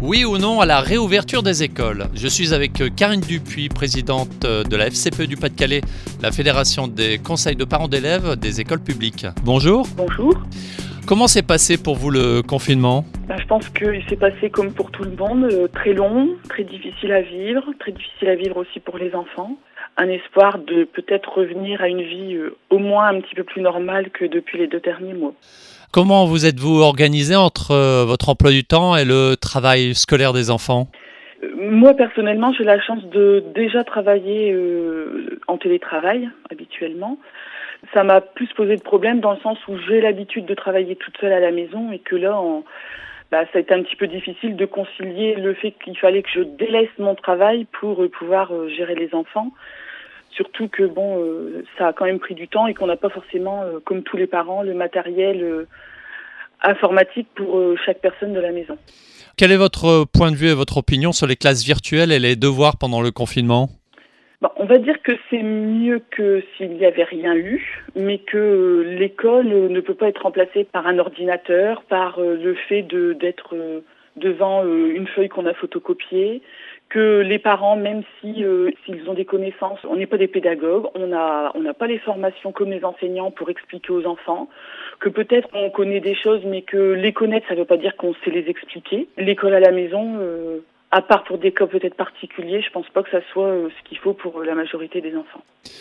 Oui ou non à la réouverture des écoles? Je suis avec Karine Dupuis, présidente de la FCPE du Pas-de-Calais, la Fédération des conseils de parents d'élèves des écoles publiques. Bonjour. Bonjour. Comment s'est passé pour vous le confinement? Je pense qu'il s'est passé comme pour tout le monde, très long, très difficile à vivre aussi pour les enfants. Un espoir de peut-être revenir à une vie au moins un petit peu plus normale que depuis les 2 derniers mois. Comment vous êtes-vous organisé entre votre emploi du temps et le travail scolaire des enfants? Moi personnellement, j'ai la chance de déjà travailler en télétravail habituellement. Ça m'a plus posé de problème dans le sens où j'ai l'habitude de travailler toute seule à la maison et que là, ça a été un petit peu difficile de concilier le fait qu'il fallait que je délaisse mon travail pour pouvoir gérer les enfants. Surtout que ça a quand même pris du temps et qu'on n'a pas forcément, comme tous les parents, le matériel informatique pour chaque personne de la maison. Quel est votre point de vue et votre opinion sur les classes virtuelles et les devoirs pendant le confinement? On va dire que c'est mieux que s'il n'y avait rien eu, mais que l'école ne peut pas être remplacée par un ordinateur, par le fait d'être devant une feuille qu'on a photocopiée, que les parents, même s'ils ont des connaissances, on n'est pas des pédagogues, on n'a pas les formations comme les enseignants pour expliquer aux enfants, que peut-être on connaît des choses, mais que les connaître, ça ne veut pas dire qu'on sait les expliquer. L'école à la maison, à part pour des cas peut-être particuliers, je pense pas que ça soit ce qu'il faut pour la majorité des enfants.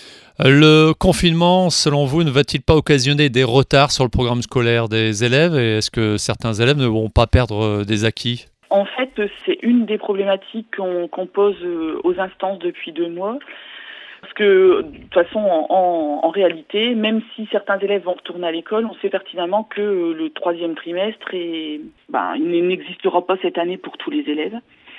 Le confinement, selon vous, ne va-t-il pas occasionner des retards sur le programme scolaire des élèves? Et est-ce que certains élèves ne vont pas perdre des acquis? En fait, c'est une des problématiques qu'on pose aux instances depuis 2 mois. Parce que, de toute façon, en réalité, même si certains élèves vont retourner à l'école, on sait pertinemment que le 3e trimestre, il n'existera pas cette année pour tous les élèves.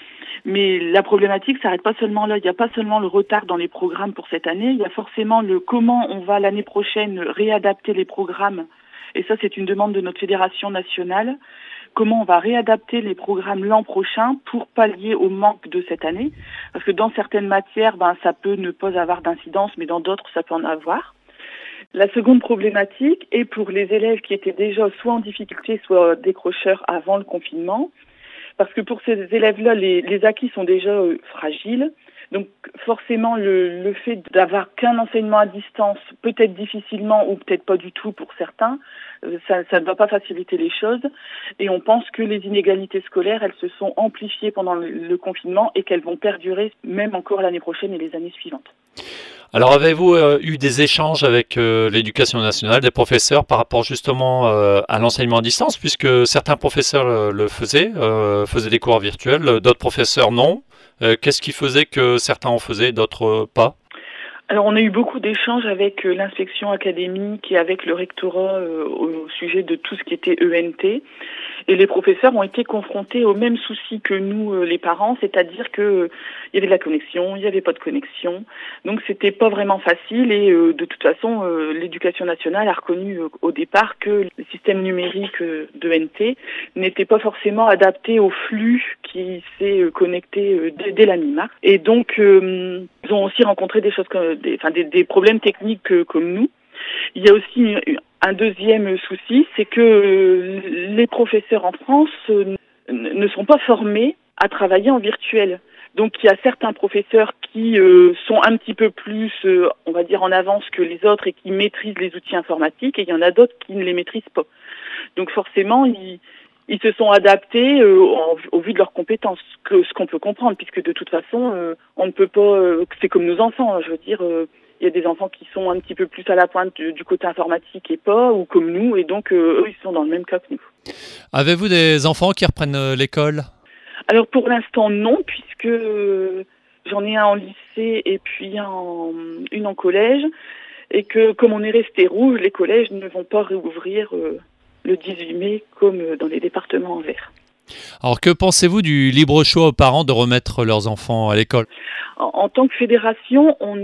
Mais la problématique s'arrête pas seulement là. Il n'y a pas seulement le retard dans les programmes pour cette année, il y a forcément le comment on va l'année prochaine réadapter les programmes. Et ça, c'est une demande de notre fédération nationale. Comment on va réadapter les programmes l'an prochain pour pallier au manque de cette année. Parce que dans certaines matières, ça peut ne pas avoir d'incidence, mais dans d'autres, ça peut en avoir. La seconde problématique est pour les élèves qui étaient déjà soit en difficulté, soit décrocheurs avant le confinement. Parce que pour ces élèves-là, les acquis sont déjà fragiles. Donc forcément, le fait d'avoir qu'un enseignement à distance, peut-être difficilement ou peut-être pas du tout pour certains, ça ne va pas faciliter les choses. Et on pense que les inégalités scolaires, elles se sont amplifiées pendant le confinement et qu'elles vont perdurer même encore l'année prochaine et les années suivantes. Alors avez-vous eu des échanges avec l'Éducation nationale, des professeurs par rapport justement à l'enseignement à distance, puisque certains professeurs le faisaient des cours virtuels, d'autres professeurs non. Qu'est-ce qui faisait que certains en faisaient, d'autres pas? Alors on a eu beaucoup d'échanges avec l'inspection académique et avec le rectorat au sujet de tout ce qui était ENT. Et les professeurs ont été confrontés aux mêmes soucis que nous, les parents, c'est-à-dire que il y avait de la connexion, il n'y avait pas de connexion. Donc c'était pas vraiment facile et de toute façon, l'Éducation nationale a reconnu au départ que le système numérique d'ENT n'était pas forcément adapté au flux qui s'est connecté dès la mi-mars. Et donc ils ont aussi rencontré des choses comme des problèmes techniques comme nous. Il y a aussi un deuxième souci, c'est que les professeurs en France ne sont pas formés à travailler en virtuel. Donc il y a certains professeurs qui sont un petit peu plus, on va dire, en avance que les autres et qui maîtrisent les outils informatiques, et il y en a d'autres qui ne les maîtrisent pas. Donc forcément, ils se sont adaptés au vu de leurs compétences, ce qu'on peut comprendre, puisque de toute façon, on ne peut pas, c'est comme nos enfants, je veux dire, il y a des enfants qui sont un petit peu plus à la pointe du côté informatique et pas, ou comme nous, et donc eux, ils sont dans le même cas que nous. Avez-vous des enfants qui reprennent l'école? Alors pour l'instant, non, puisque j'en ai un en lycée et puis une en collège, et que comme on est resté rouge, les collèges ne vont pas réouvrir le 18 mai comme dans les départements en vert. Alors que pensez-vous du libre choix aux parents de remettre leurs enfants à l'école? En tant que fédération, on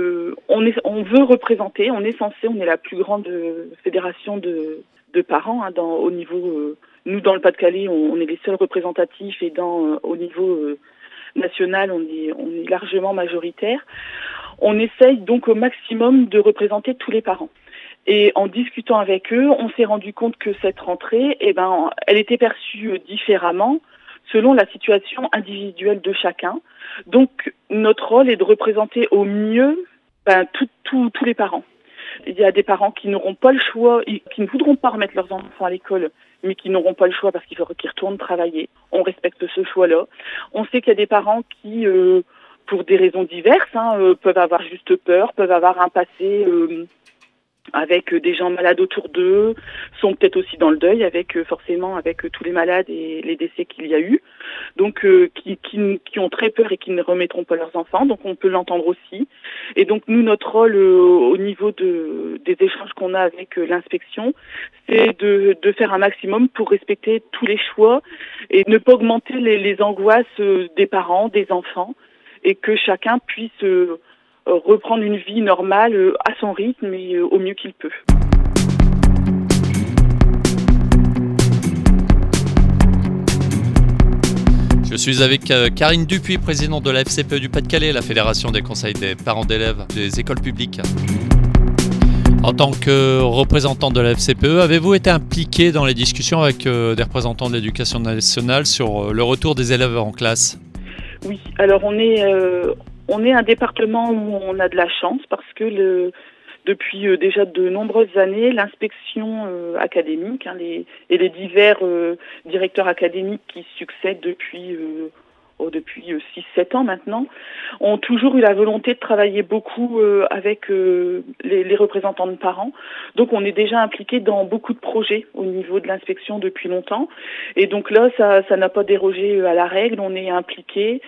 veut représenter, on est la plus grande fédération de parents au niveau. Nous dans le Pas-de-Calais, on est les seuls représentatifs et au niveau national, on est largement majoritaire. On essaye donc au maximum de représenter tous les parents. Et en discutant avec eux, on s'est rendu compte que cette rentrée, elle était perçue différemment selon la situation individuelle de chacun. Donc, notre rôle est de représenter au mieux tous les parents. Il y a des parents qui n'auront pas le choix, qui ne voudront pas remettre leurs enfants à l'école, mais qui n'auront pas le choix parce qu'il faut qu'ils retournent travailler. On respecte ce choix-là. On sait qu'il y a des parents qui, pour des raisons diverses, peuvent avoir juste peur, peuvent avoir un passé avec des gens malades autour d'eux, sont peut-être aussi dans le deuil forcément avec tous les malades et les décès qu'il y a eu, donc qui ont très peur et qui ne remettront pas leurs enfants, donc on peut l'entendre aussi. Et donc nous, notre rôle au niveau des échanges qu'on a avec l'inspection, c'est de faire un maximum pour respecter tous les choix et ne pas augmenter les angoisses des parents, des enfants, et que chacun puisse reprendre une vie normale à son rythme et au mieux qu'il peut. Je suis avec Karine Dupuis, présidente de la FCPE du Pas-de-Calais, la Fédération des conseils des parents d'élèves des écoles publiques. En tant que représentante de la FCPE, avez-vous été impliqué dans les discussions avec des représentants de l'éducation nationale sur le retour des élèves en classe ? Oui, alors on est un département où on a de la chance parce que depuis déjà de nombreuses années, l'inspection académique et les divers directeurs académiques qui succèdent depuis 6-7 ans maintenant, ont toujours eu la volonté de travailler beaucoup avec les représentants de parents. Donc on est déjà impliqué dans beaucoup de projets au niveau de l'inspection depuis longtemps. Et donc là, ça n'a pas dérogé à la règle, on est impliqué,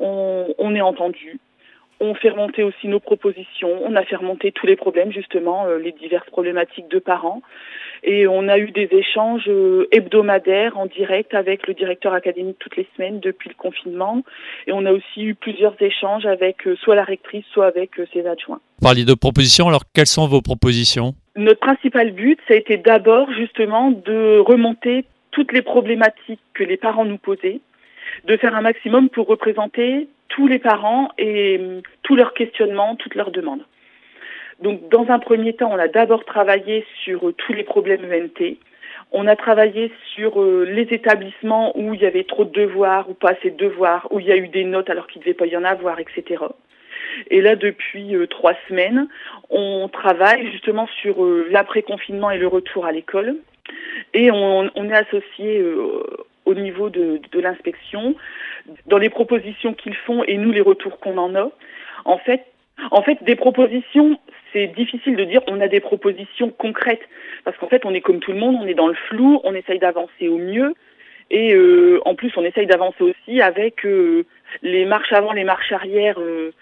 on est entendu. On fait remonter aussi nos propositions, on a fait remonter tous les problèmes, justement, les diverses problématiques de parents. Et on a eu des échanges hebdomadaires en direct avec le directeur académique toutes les semaines depuis le confinement. Et on a aussi eu plusieurs échanges avec soit la rectrice, soit avec ses adjoints. Vous parliez de propositions, alors quelles sont vos propositions ? Notre principal but, ça a été d'abord justement de remonter toutes les problématiques que les parents nous posaient, de faire un maximum pour représenter tous les parents et tous leurs questionnements, toutes leurs demandes. Donc, dans un premier temps, on a d'abord travaillé sur tous les problèmes ENT. On a travaillé sur les établissements où il y avait trop de devoirs ou pas assez de devoirs, où il y a eu des notes alors qu'il ne devait pas y en avoir, etc. Et là, depuis 3 semaines, on travaille justement sur l'après-confinement et le retour à l'école. Et on est associé au niveau de l'inspection dans les propositions qu'ils font et nous, les retours qu'on en a. En fait, des propositions, c'est difficile de dire on a des propositions concrètes. Parce qu'en fait, on est comme tout le monde, on est dans le flou, on essaye d'avancer au mieux. Et en plus, on essaye d'avancer aussi avec les marches avant, les marches arrière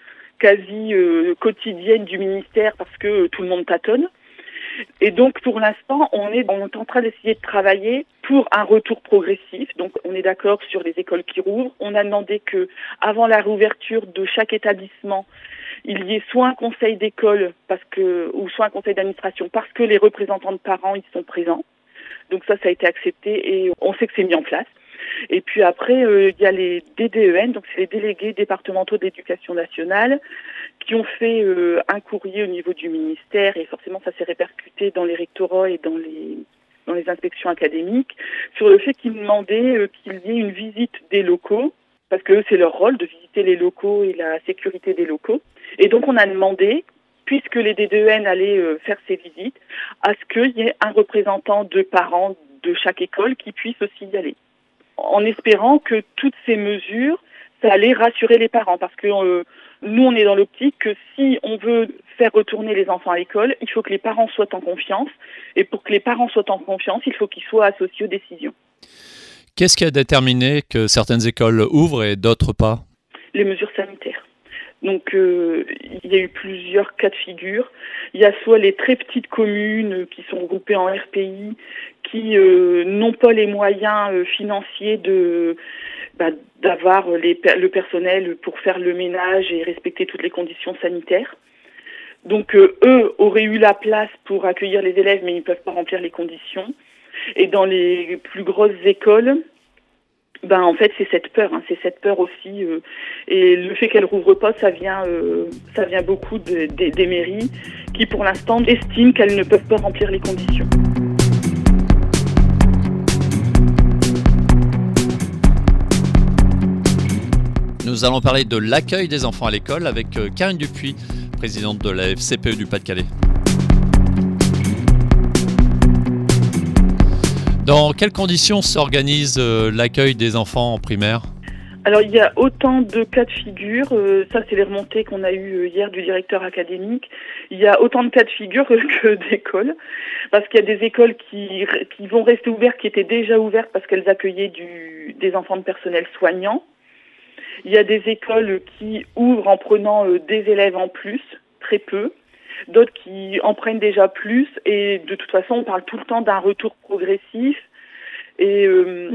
quasi quotidiennes du ministère parce que tout le monde tâtonne. Et donc, pour l'instant, on est en train d'essayer de travailler pour un retour progressif. Donc, on est d'accord sur les écoles qui rouvrent. On a demandé que, avant la réouverture de chaque établissement, il y ait soit un conseil d'école ou soit un conseil d'administration parce que les représentants de parents y sont présents. Donc ça a été accepté et on sait que c'est mis en place. Et puis après, il y a les DDEN, donc c'est les délégués départementaux d'éducation nationale, qui ont fait un courrier au niveau du ministère et forcément ça s'est répercuté dans les rectorats et dans les inspections académiques sur le fait qu'ils demandaient qu'il y ait une visite des locaux parce que c'est leur rôle de visiter les locaux et la sécurité des locaux. Et donc on a demandé, puisque les DDEN allaient faire ces visites, à ce qu'il y ait un représentant de parents de chaque école qui puisse aussi y aller. En espérant que toutes ces mesures, ça allait rassurer les parents. Parce que nous, on est dans l'optique que si on veut faire retourner les enfants à l'école, il faut que les parents soient en confiance. Et pour que les parents soient en confiance, il faut qu'ils soient associés aux décisions. Qu'est-ce qui a déterminé que certaines écoles ouvrent et d'autres pas ? Les mesures sanitaires. Donc, il y a eu plusieurs cas de figure. Il y a soit les très petites communes qui sont regroupées en RPI, qui n'ont pas les moyens financiers d'avoir le personnel pour faire le ménage et respecter toutes les conditions sanitaires. Donc, eux auraient eu la place pour accueillir les élèves, mais ils ne peuvent pas remplir les conditions. Et dans les plus grosses écoles, en fait, c'est cette peur aussi. Et le fait qu'elles rouvrent pas, ça vient beaucoup des mairies qui, pour l'instant, estiment qu'elles ne peuvent pas remplir les conditions. Nous allons parler de l'accueil des enfants à l'école avec Karine Dupuis, présidente de la FCPE du Pas-de-Calais. Dans quelles conditions s'organise l'accueil des enfants en primaire ? Alors il y a autant de cas de figure, ça c'est les remontées qu'on a eues hier du directeur académique, il y a autant de cas de figure que d'écoles, parce qu'il y a des écoles qui vont rester ouvertes, qui étaient déjà ouvertes parce qu'elles accueillaient des enfants de personnel soignant. Il y a des écoles qui ouvrent en prenant des élèves en plus, très peu, d'autres qui en prennent déjà plus, et de toute façon on parle tout le temps d'un retour progressif, et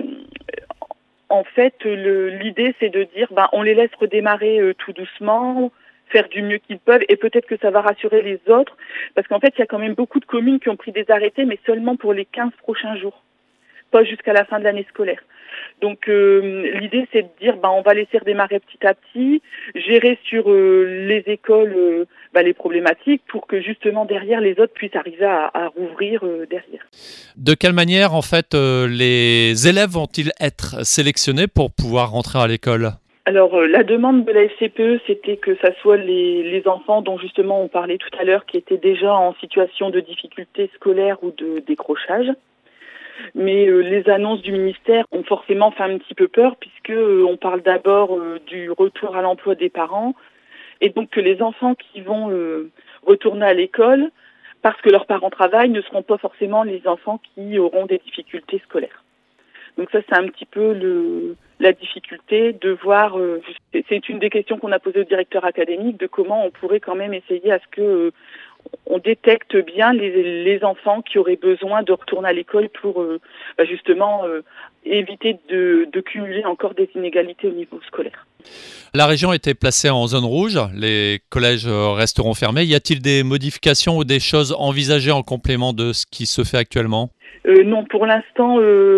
en fait, l'idée, c'est de dire, on les laisse redémarrer tout doucement, faire du mieux qu'ils peuvent, et peut-être que ça va rassurer les autres, parce qu'en fait, il y a quand même beaucoup de communes qui ont pris des arrêtés, mais seulement pour les 15 prochains jours, pas jusqu'à la fin de l'année scolaire. Donc, l'idée, c'est de dire, on va laisser redémarrer petit à petit, gérer sur les écoles les problématiques pour que justement derrière les autres puissent arriver à rouvrir derrière. De quelle manière, en fait, les élèves vont-ils être sélectionnés pour pouvoir rentrer à l'école ? Alors, la demande de la FCPE, c'était que ça soit les enfants dont justement on parlait tout à l'heure, qui étaient déjà en situation de difficulté scolaire ou de décrochage. Mais les annonces du ministère ont forcément fait un petit peu peur, puisque on parle d'abord du retour à l'emploi des parents, et donc que les enfants qui vont retourner à l'école, parce que leurs parents travaillent, ne seront pas forcément les enfants qui auront des difficultés scolaires. Donc ça, c'est un petit peu la difficulté de voir, c'est une des questions qu'on a posées au directeur académique, de comment on pourrait quand même essayer à ce que on détecte bien les enfants qui auraient besoin de retourner à l'école pour justement éviter de cumuler encore des inégalités au niveau scolaire. La région était placée en zone rouge, les collèges resteront fermés. Y a-t-il des modifications ou des choses envisagées en complément de ce qui se fait actuellement ? Non, pour l'instant,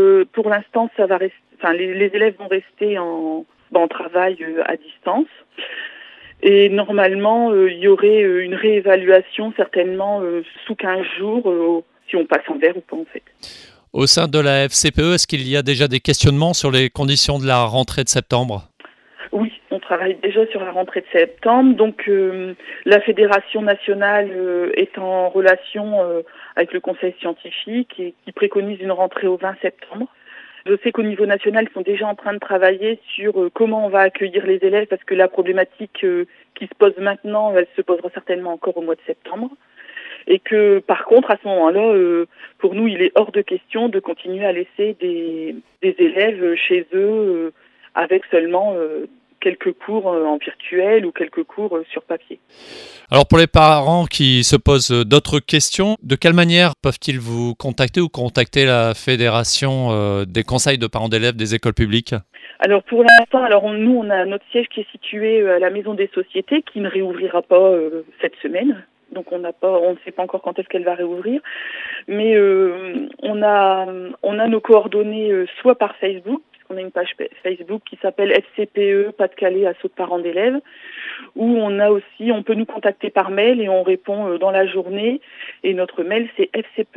ça va rester. Enfin, les élèves vont rester en travail à distance. Et normalement, il y aurait une réévaluation certainement sous 15 jours, si on passe en vert ou pas en fait. Au sein de la FCPE, est-ce qu'il y a déjà des questionnements sur les conditions de la rentrée de septembre ? Oui, on travaille déjà sur la rentrée de septembre. Donc la Fédération nationale est en relation avec le Conseil scientifique et qui préconise une rentrée au 20 septembre. Je sais qu'au niveau national, ils sont déjà en train de travailler sur comment on va accueillir les élèves, parce que la problématique qui se pose maintenant, elle se posera certainement encore au mois de septembre. Et que par contre, à ce moment-là, pour nous, il est hors de question de continuer à laisser des élèves chez eux avec seulement quelques cours en virtuel ou quelques cours sur papier. Alors pour les parents qui se posent d'autres questions, de quelle manière peuvent-ils vous contacter ou contacter la Fédération des conseils de parents d'élèves des écoles publiques ? Alors pour l'instant, nous on a notre siège qui est situé à la Maison des Sociétés qui ne réouvrira pas cette semaine. Donc on ne sait pas encore quand est-ce qu'elle va réouvrir, mais on a nos coordonnées soit par Facebook, puisqu'on a une page Facebook qui s'appelle FCPE Pas-de-Calais Assaut de parents d'élèves, où on peut nous contacter par mail et on répond dans la journée. Et notre mail c'est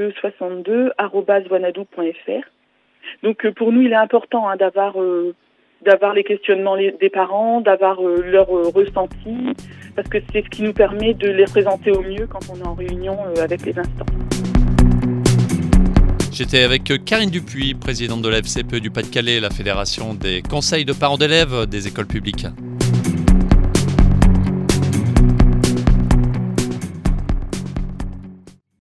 fcpe62@wanadoo.fr. Donc pour nous il est important d'avoir les questionnements des parents, d'avoir leur ressenti, parce que c'est ce qui nous permet de les présenter au mieux quand on est en réunion avec les instances. J'étais avec Karine Dupuis, présidente de la FCPE du Pas-de-Calais, la Fédération des conseils de parents d'élèves des écoles publiques.